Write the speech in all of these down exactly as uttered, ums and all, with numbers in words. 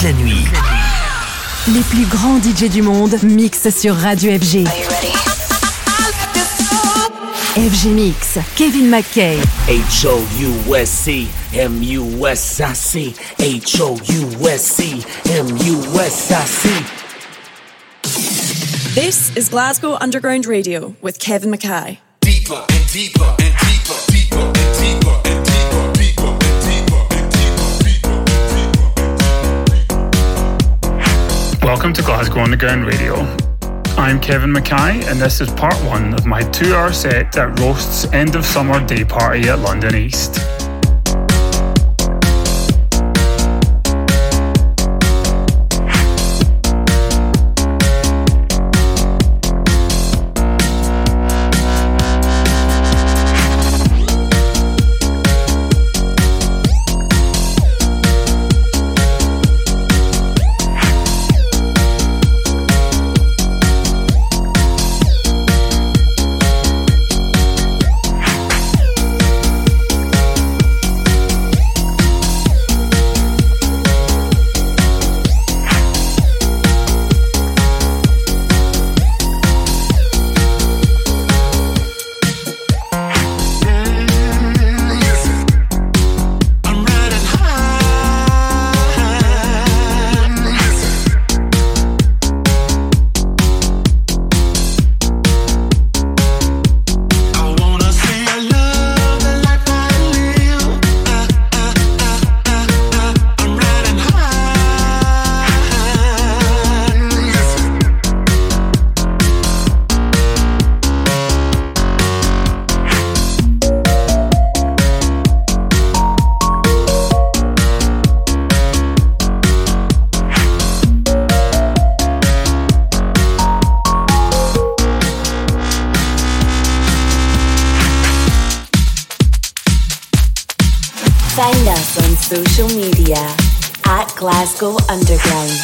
la nuit. Les plus grands D J du monde mixent sur Radio F G. F G Mix, Kevin McKay. H O U S C, M U S I C. H O U S C, M U S I C. This is Glasgow Underground Radio with Kevin McKay. Deeper and deeper and deeper, deeper and deeper and deeper, deeper and deeper and deeper, deeper. Welcome to Glasgow Underground Radio. I'm Kevin McKay, and this is part one of my two-hour set at Roast's End of Summer Day Party at London East. Find us on social media at Glasgow Underground.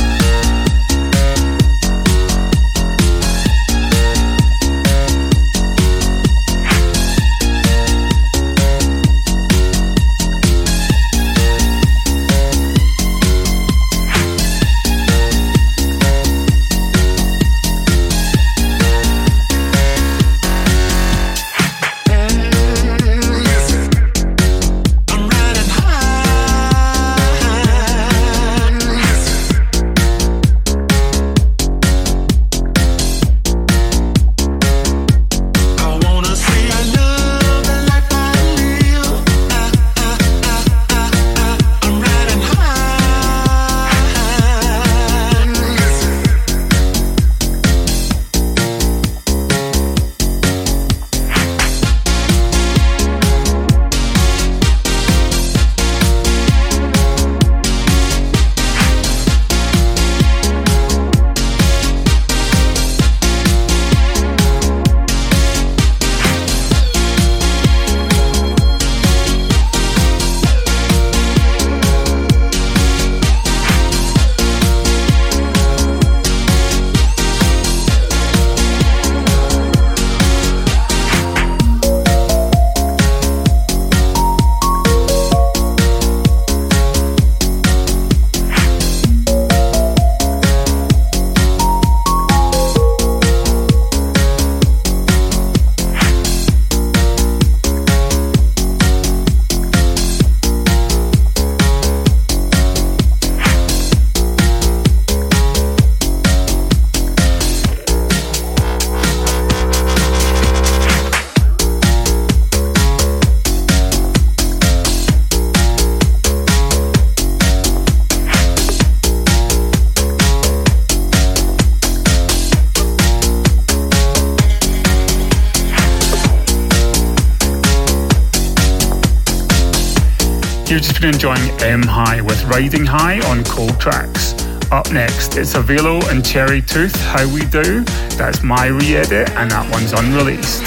You've just been enjoying M High with Riding High on Cold Tracks. Up next, it's Avelo and Cherry Tooth, How We Do. That's my re-edit, and that one's unreleased.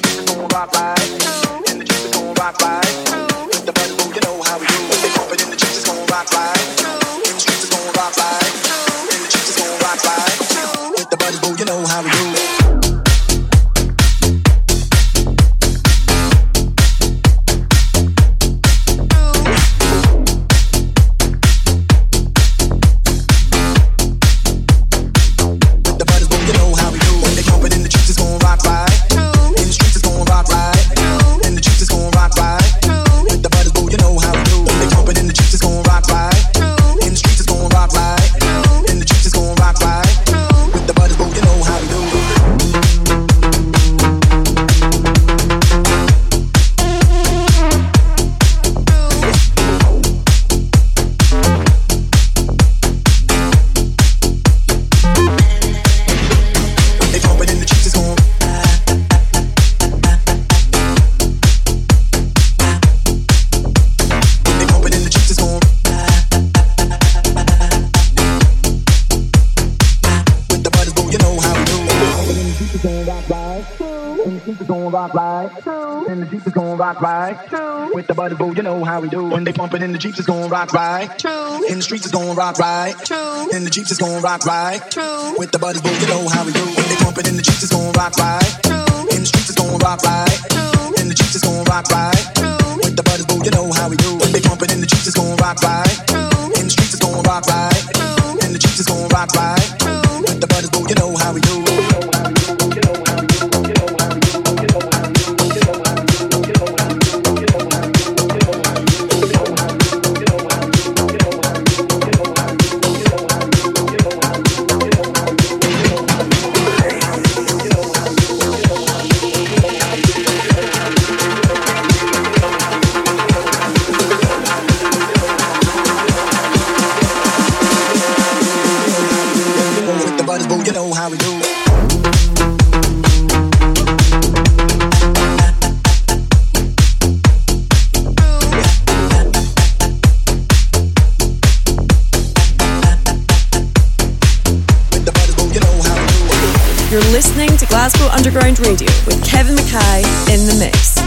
Rock right, the button, you know how we do. They pump it in the rock right. In the streets it's gon' rock right. In the streets it's gon' rock right. With the buddies, boo, you know how we do it. Right. With the buddies, boo, you know how we do. When they pump it in the Jeeps, it's gon' rock right. In the streets, it's gon' rock right. In the Jeeps, it's gon' rock right. With the buddies, boo, you know how we do. When they pump it in the Jeeps, it's gon' rock right. In the streets, it's gon' rock right. In the Jeeps, it's gon' rock right. With the buddies, boo, you know how we do. When they pump it in the Jeeps, it's gon' rock right. In the streets, it's gon' rock right. In the Jeeps, it's gon' rock right. With the buddies, boo, you know how we do. You're listening to Glasgow Underground Radio with Kevin Mackay in the mix.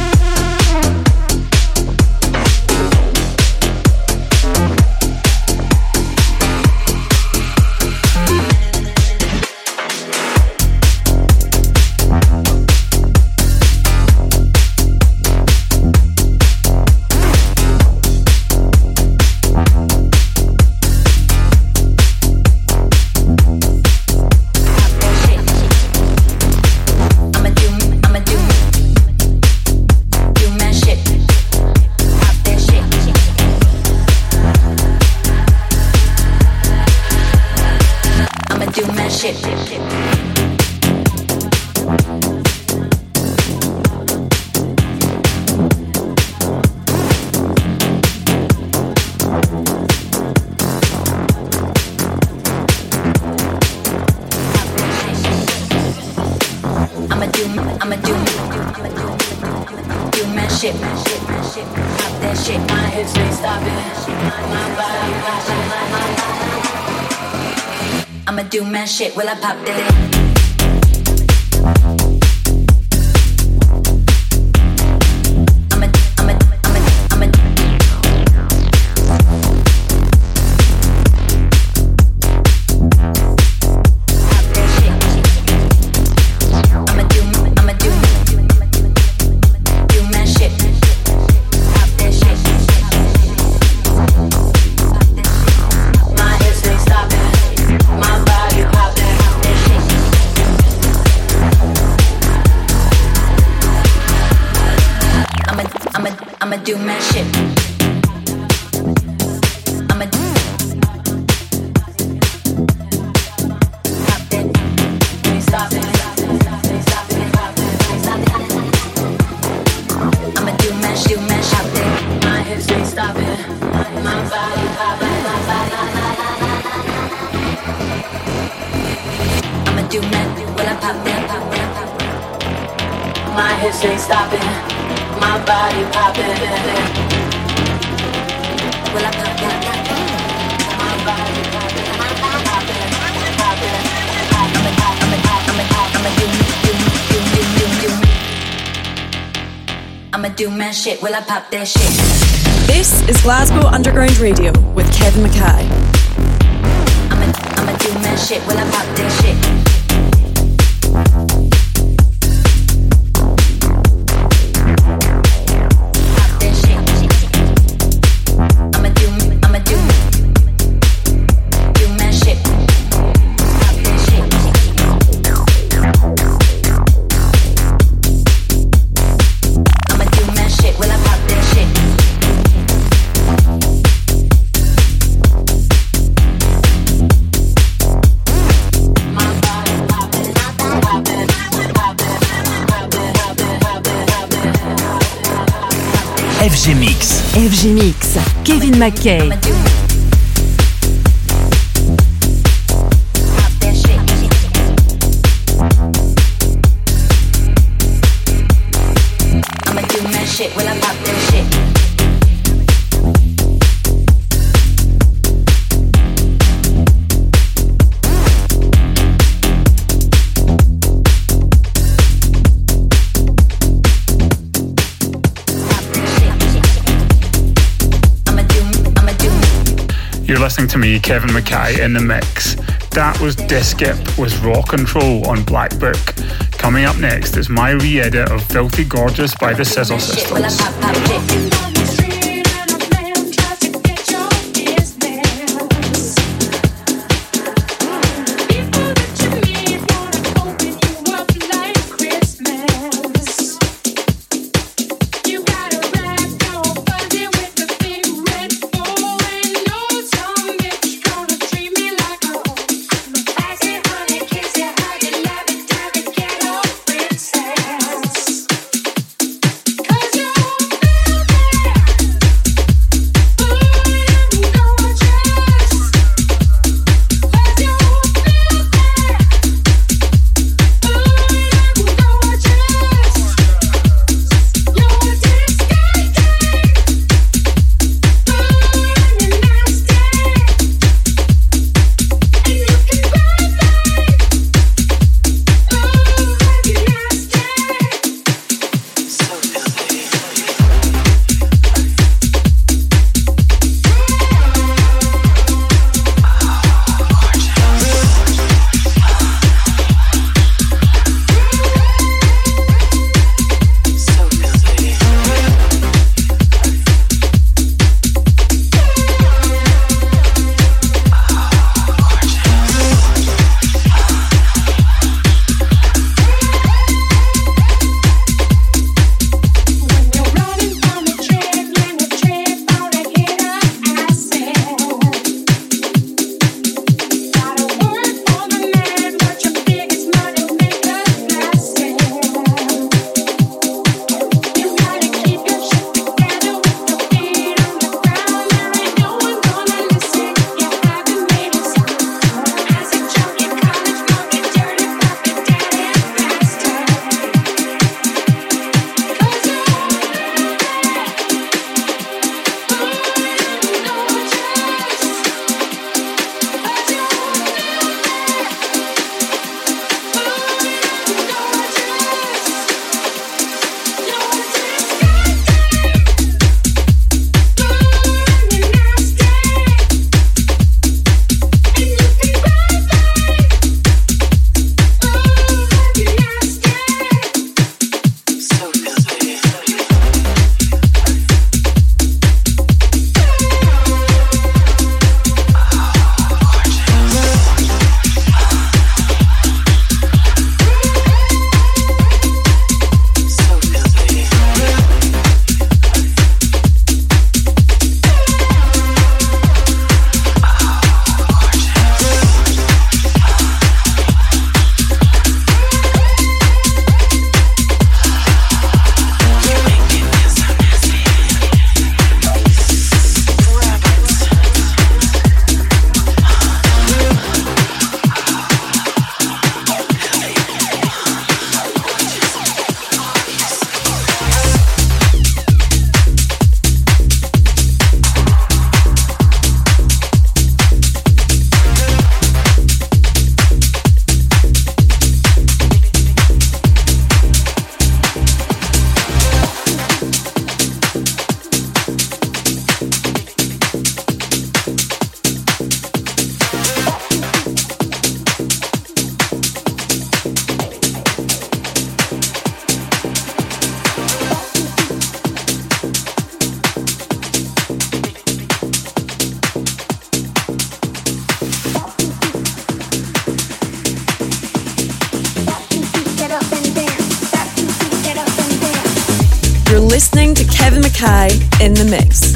I'ma do my shit, will I pop that? I'ma do my shit. I'ma do pop that. Can you stop it? Can you stop it? Stop it. I'ma do my shit, my shit. Pop that. My hips can't stop it. My body pop it. My body. I'ma do my. Will I pop that? Pop that. Pop that. My hips ain't stopping. My body poppin'. Will I pop that? My body poppin'. My body poppin'. Poppin'. I'ma I'ma I'ma I'ma do do do do do do. I'ma do my shit. Will I pop that shit? This is Glasgow Underground Radio with Kevin Mackay. I'ma, I'ma do my shit when I pop that shit. F G Mix. F G Mix. Kevin Mackay. You're listening to me, Kevin Mackay, in the mix. That was Diskip with Raw Control on Black Book. Coming up next is my re-edit of Filthy Gorgeous by the Sizzle Sisters. Cause you're listening to Kevin Mackay in the mix.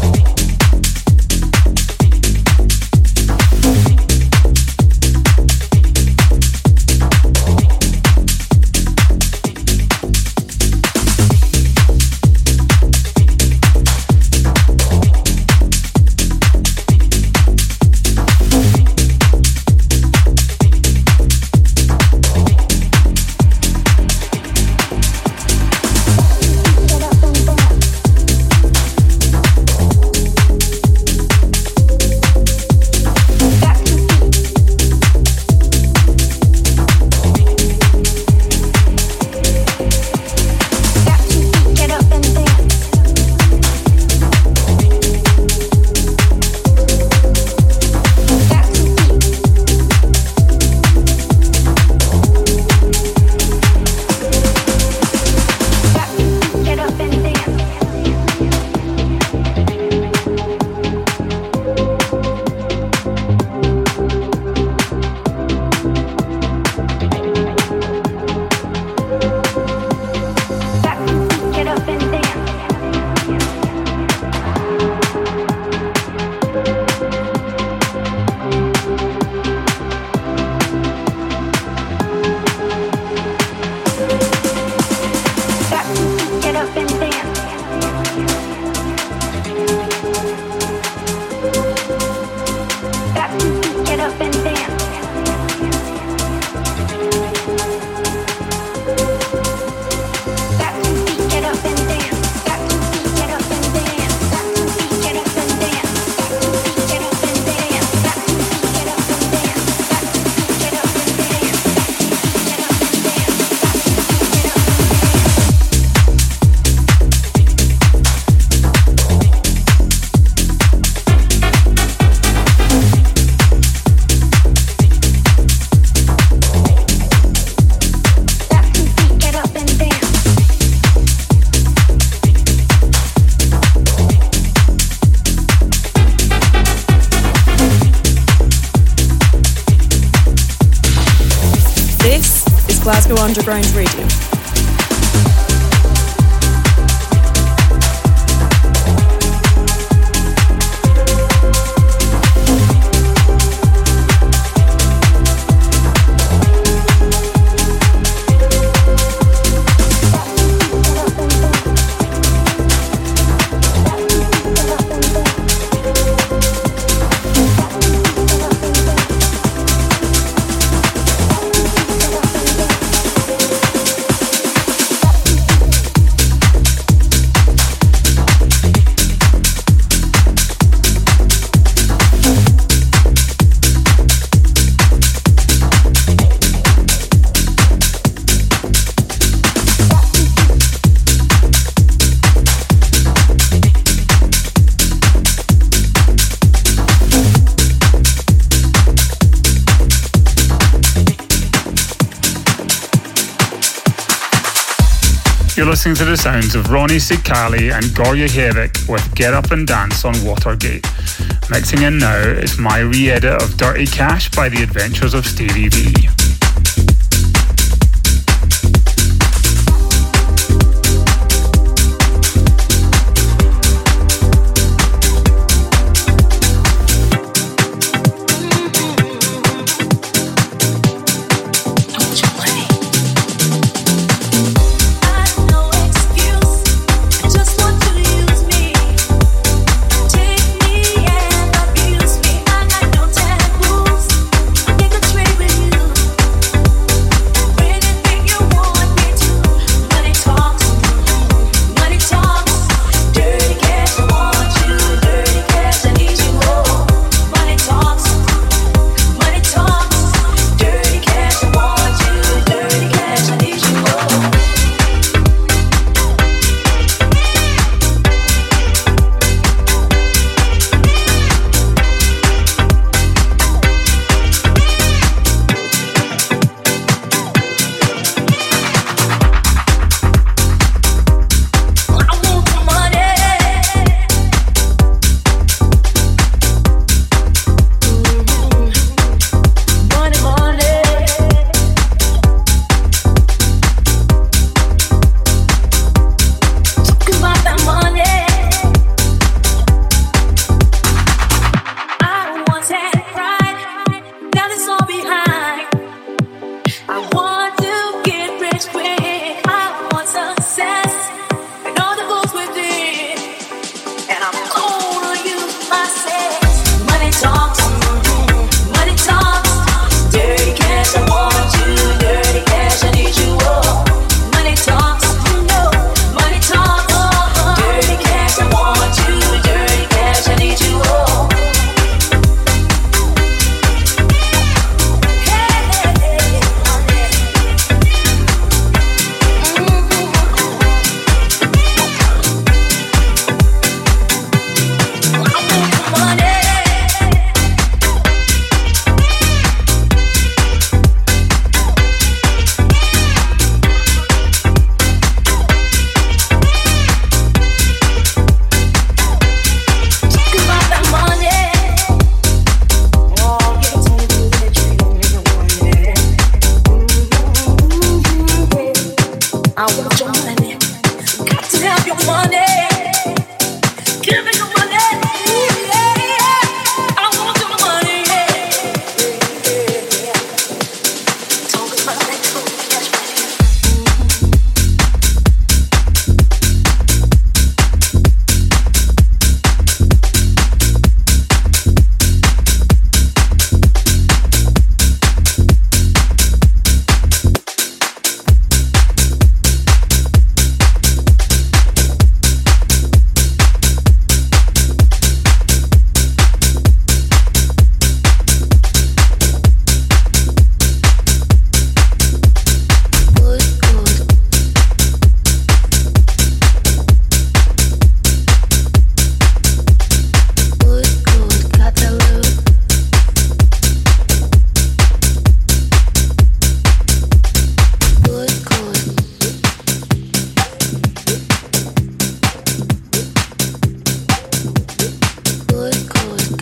Glasgow Underground Radio. You're listening to the sounds of Ronnie Sikali and Gorya Havik with Get Up and Dance on Watergate. Mixing in now is my re-edit of Dirty Cash by The Adventures of Stevie V. Trade with you.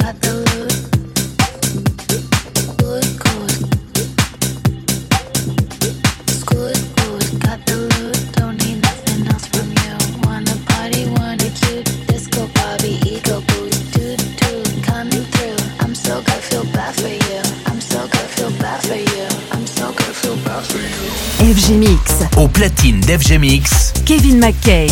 F G Mix. Au platine d'F G Mix, Kevin McKay.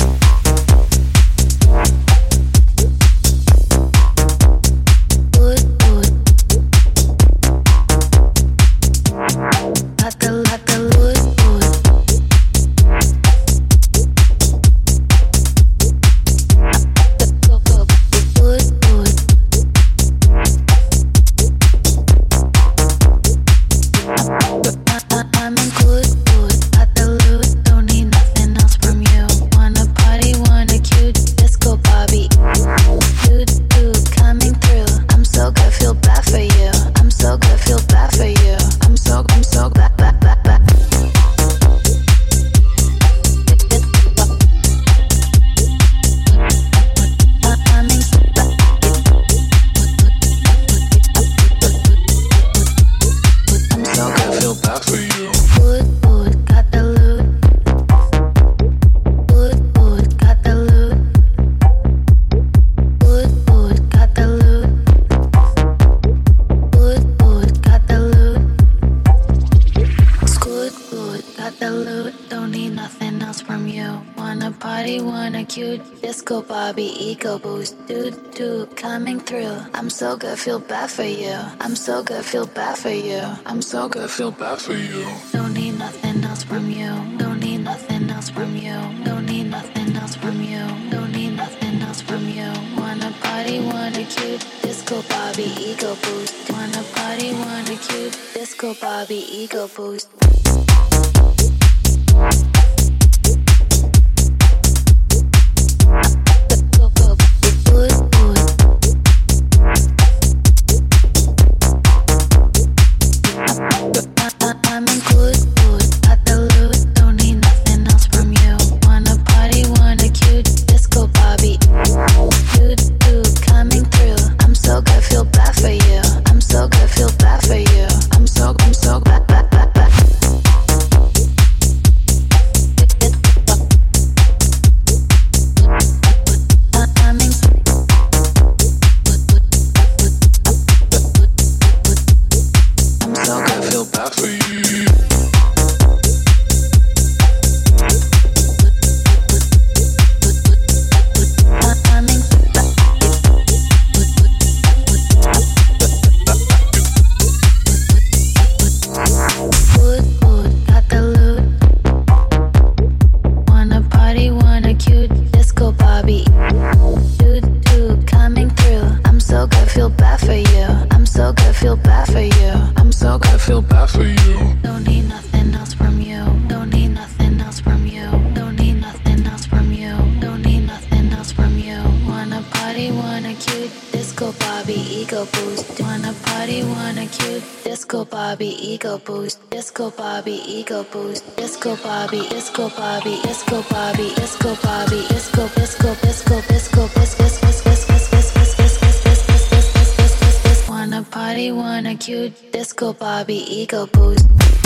I'm so good, feel bad for you. I'm so good, feel bad for you. I'm so good, feel bad for you. Don't need nothing else from you. Don't need nothing else from you. Don't need nothing else from you. Don't need nothing else from you. Wanna party, wanna cute disco Bobby ego boost. Wanna party, wanna cute disco Bobby ego boost. Ego boost, disco Bobby, ego boost, disco Bobby, disco Bobby, disco Bobby, disco Bobby, disco, disco, disco, disco, disco, disco, wanna party, wanna cute, disco Bobby, ego boost.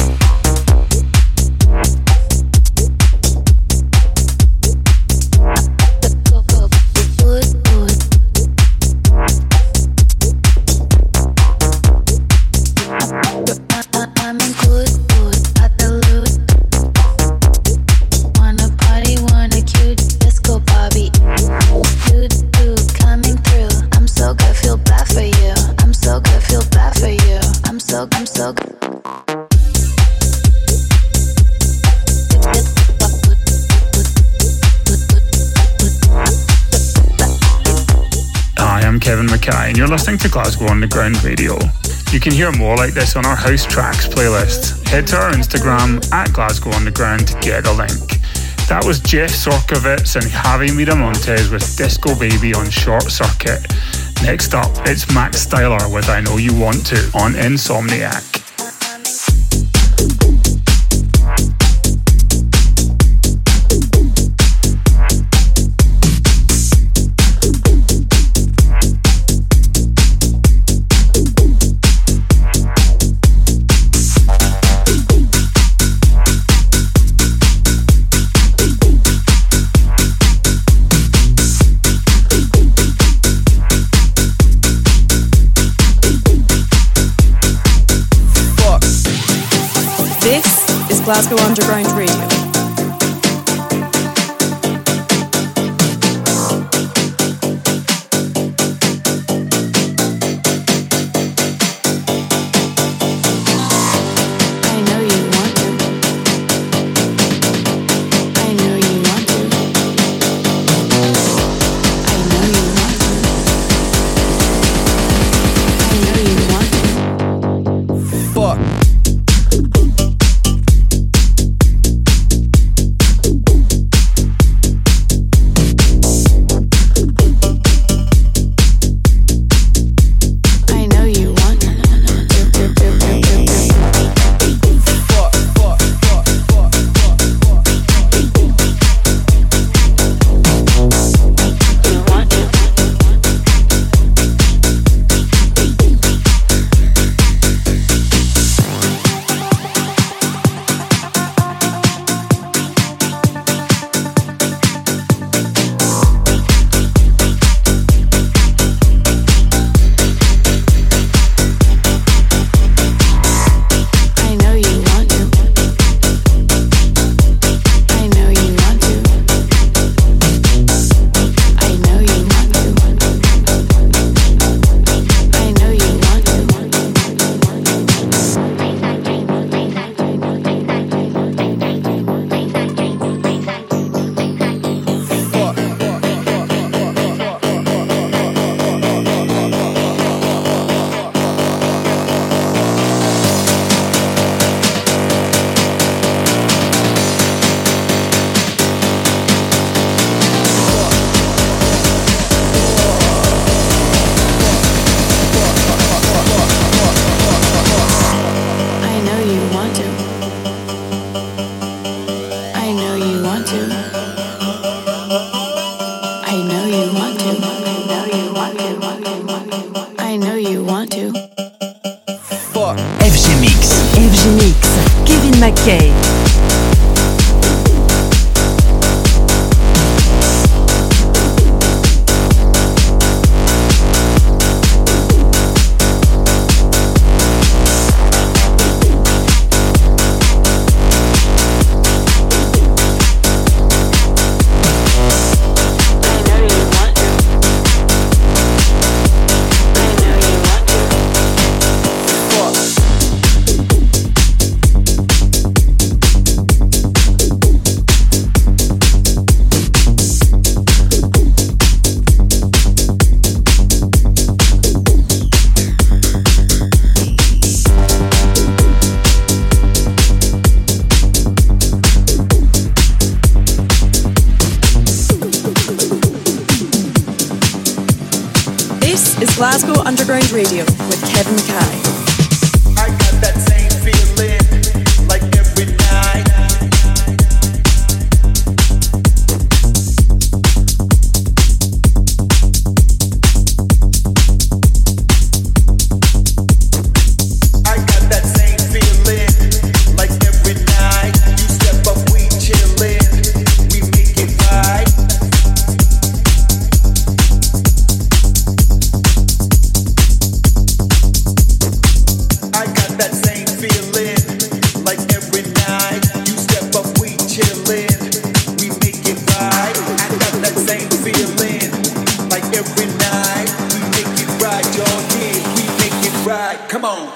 Kevin McKay, and you're listening to Glasgow Underground Radio. You can hear more like this on our House Tracks playlist. Head to our Instagram at Glasgow Underground to get a link. That was Jeff Sorkovitz and Javi Miramontes with Disco Baby on Short Circuit. Next up, it's Max Styler with I Know You Want To on Insomniac. Glasgow Underground Radio. McKay. Glasgow Underground Radio with Kevin Mackay. I got that same feeling, like every night. I got that same feeling, like every night. You step up, we chillin', we make it right. Come on.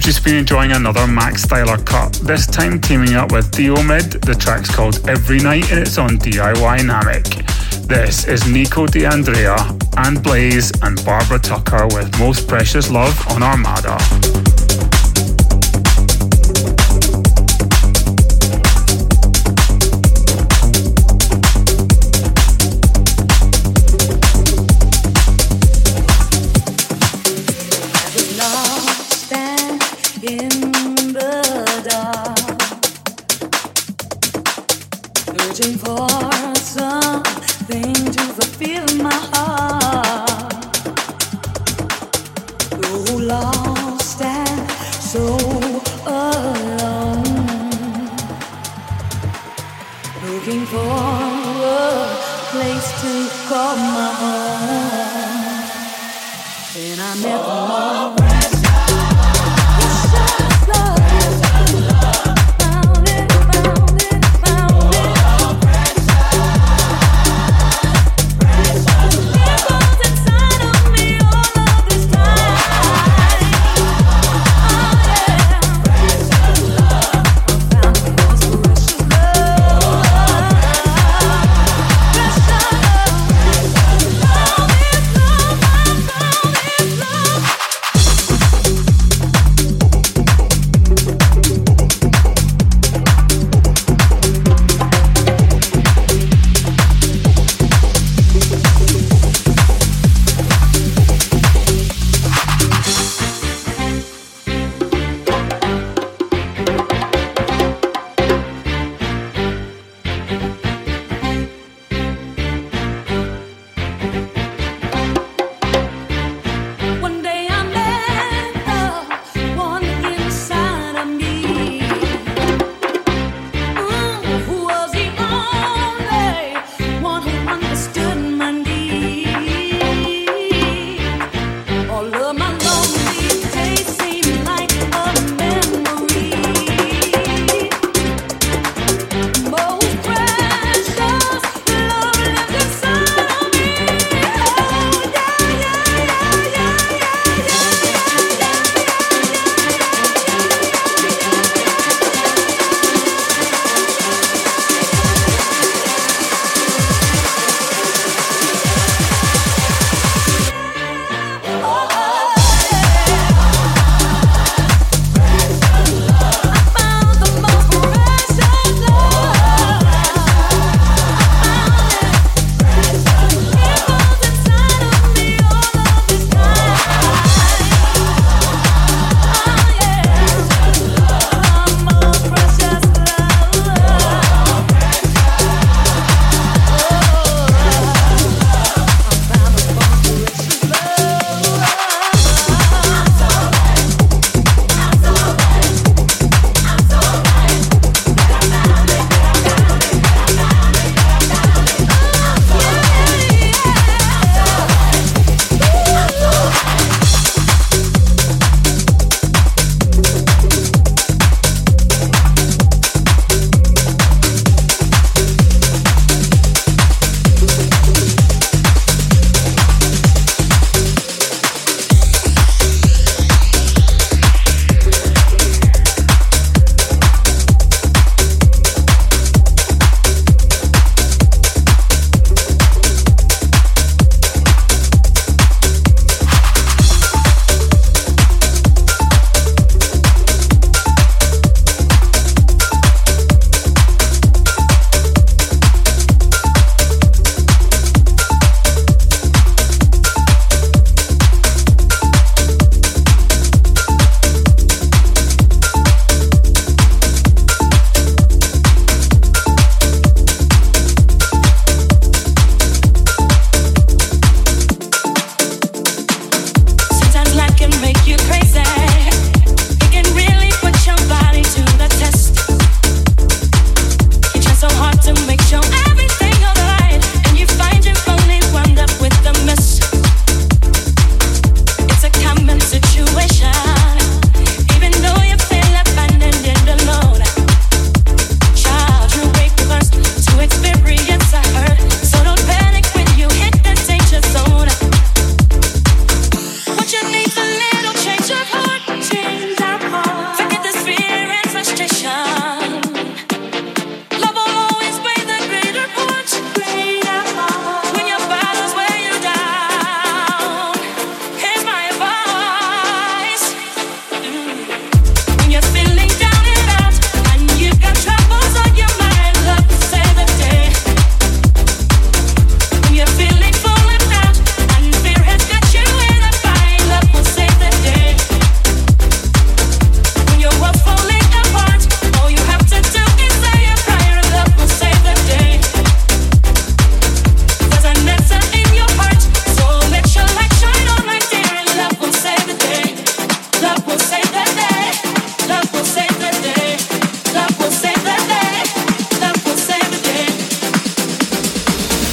just been enjoying another Max Styler cut, this time teaming up with Diomid. The track's called Every Night and it's on D I Y Namek. This is Nico D'Andrea and Blaze and Barbara Tucker with Most Precious Love on Armada.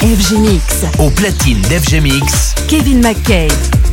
F G Mix. Au platine d'F G Mix, Kevin McKay.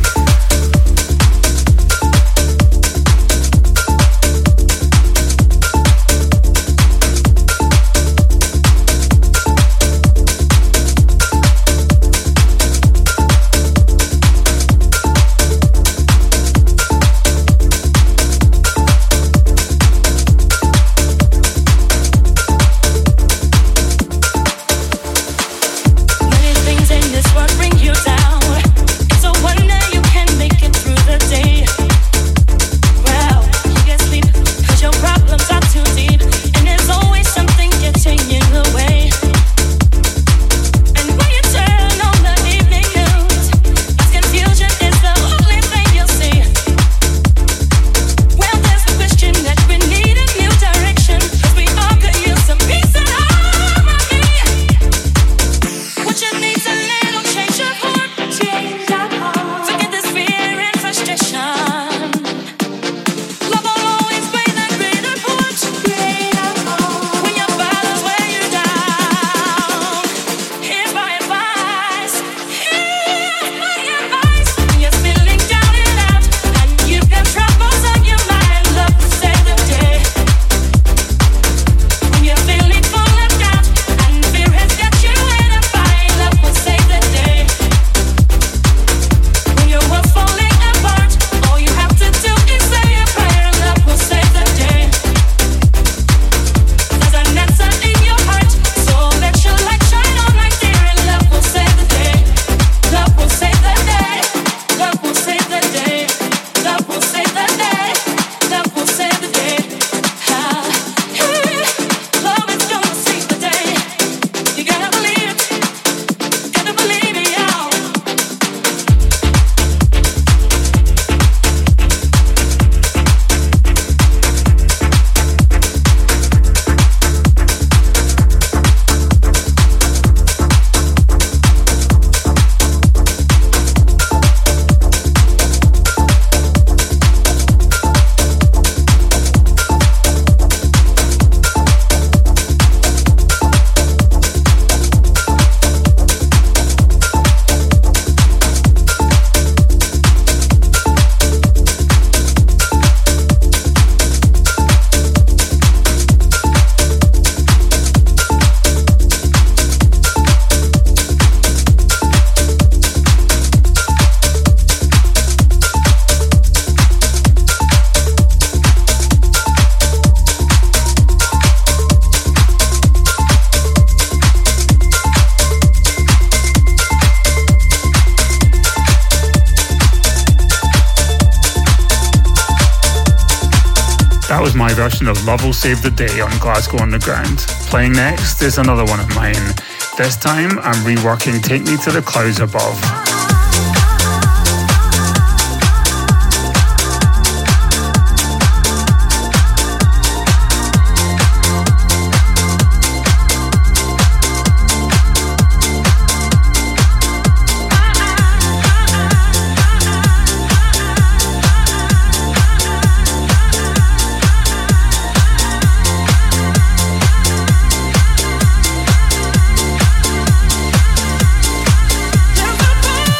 Version of Love Will Save the Day on Glasgow Underground. Playing next is another one of mine. This time I'm reworking Take Me to the Clouds Above. Never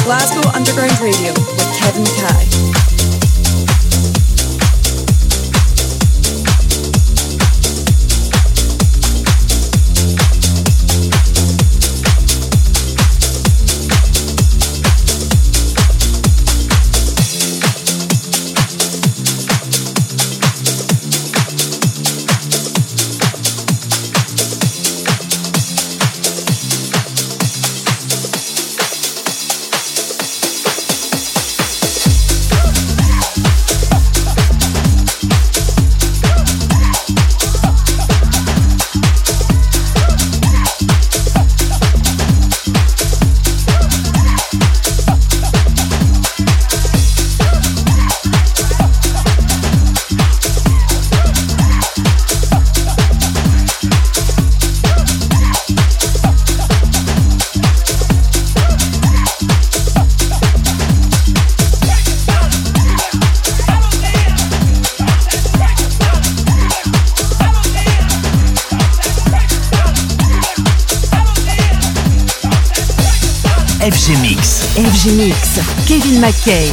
Glasgow Underground Radio with Kevin Mackay. F G Mix. F G Mix, Kevin Mackay.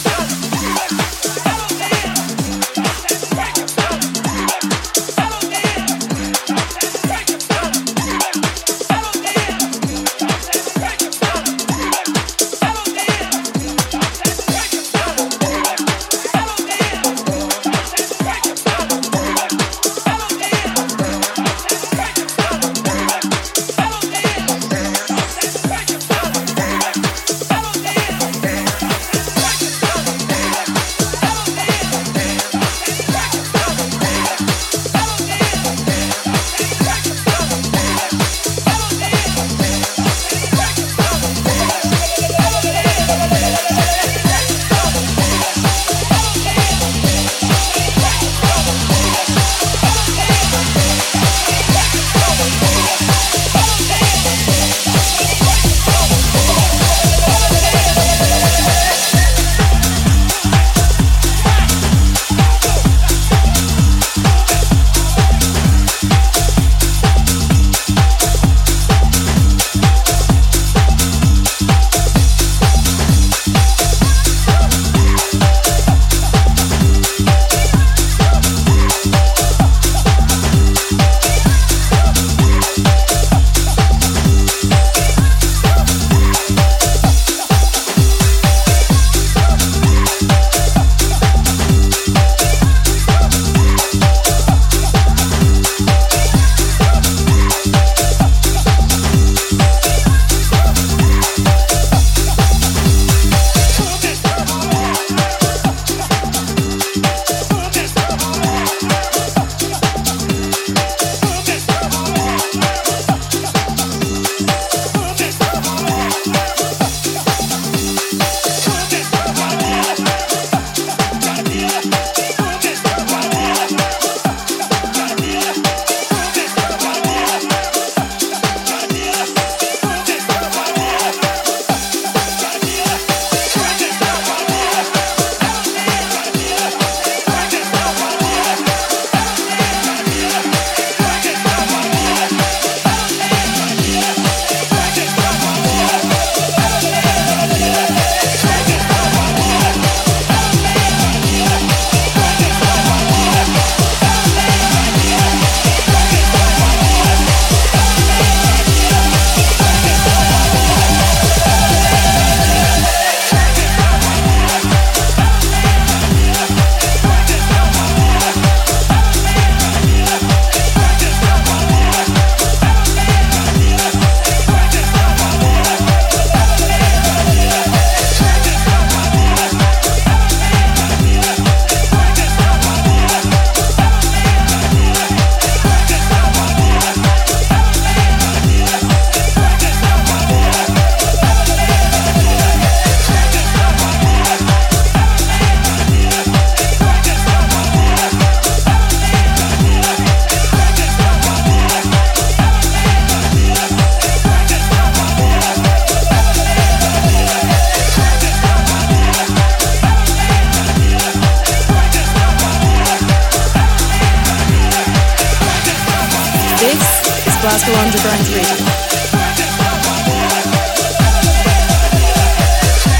Glasgow Underground Radio.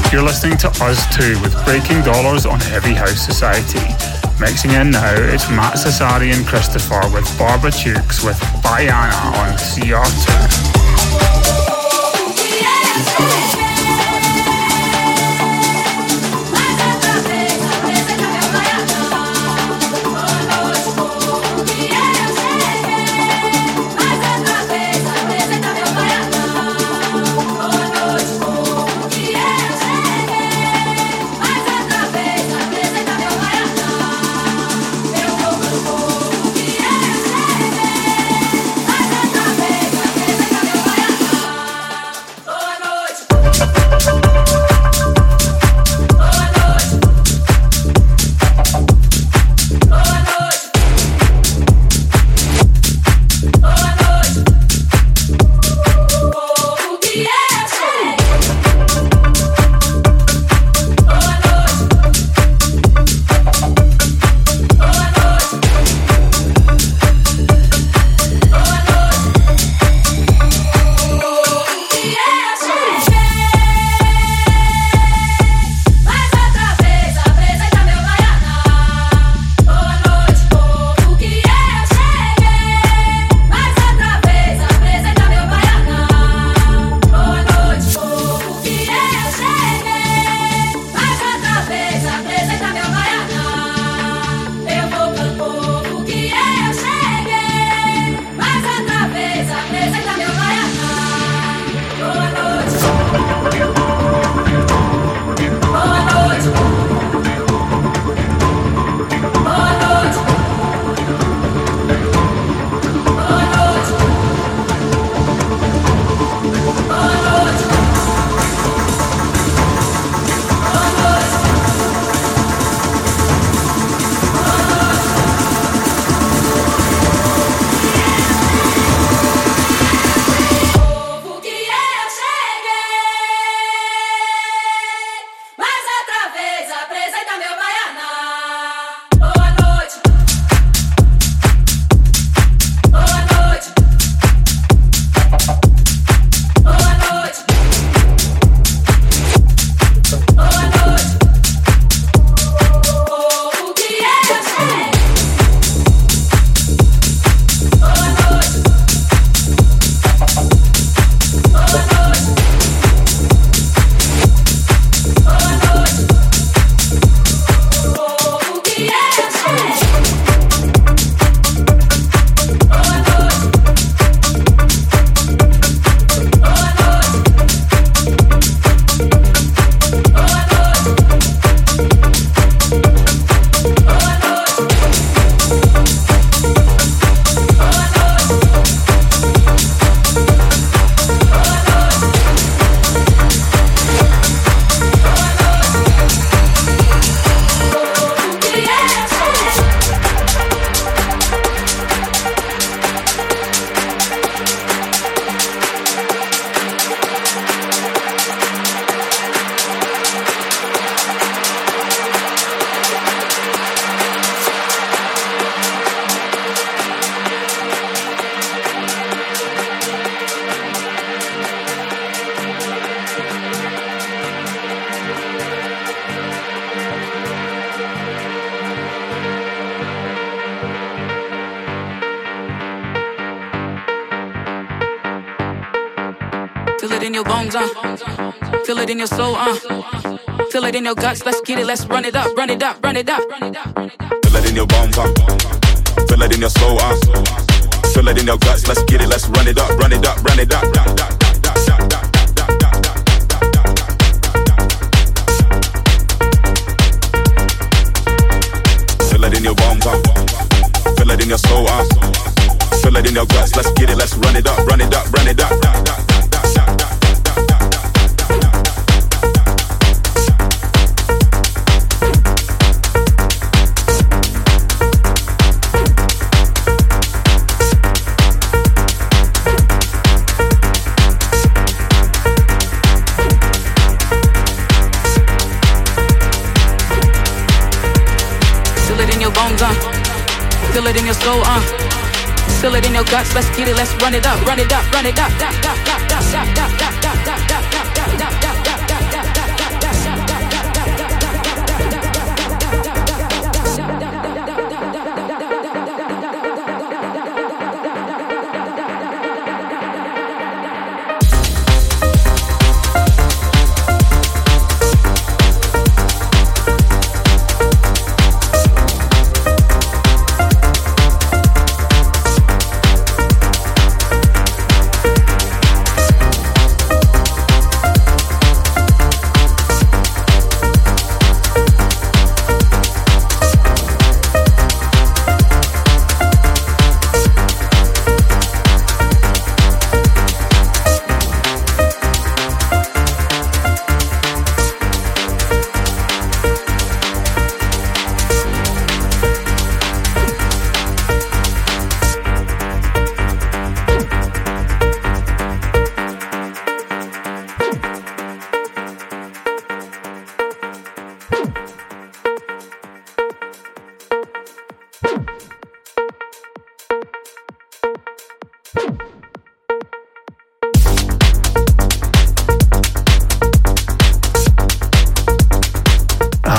You're listening to Us Too with Breaking Dollars on Heavy House Society. Mixing in now, it's Matt Sassari and Christopher with Barbara Tukes with Bayana on C R two. Feel it in your bones, uh. Feel it in your soul, uh. Feel it in your guts, let's get it, let's run it up, run it up, run it up. Feel it in your bones, uh. Feel it in your soul, uh. Feel it in your guts, let's get it, let's run it up, run it up, run it up. Feel it in your bones, uh. Feel it in your soul, uh. Feel it in your guts, let's get it, let's run it up, run it up, run it up. Feel it in your soul, uh. Feel it in your guts, let's get it, let's run it up, run it up, run it up.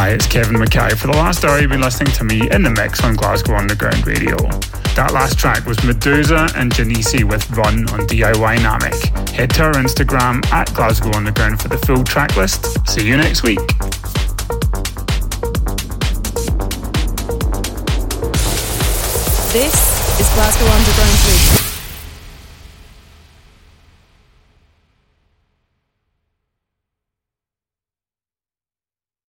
Hi, it's Kevin Mackay. For the last hour, you've been listening to me in the mix on Glasgow Underground Radio. That last track was Medusa and Janisi with Run on D I Y Namic. Head to our Instagram at Glasgow Underground for the full track list. See you next week. This is Glasgow Underground Radio.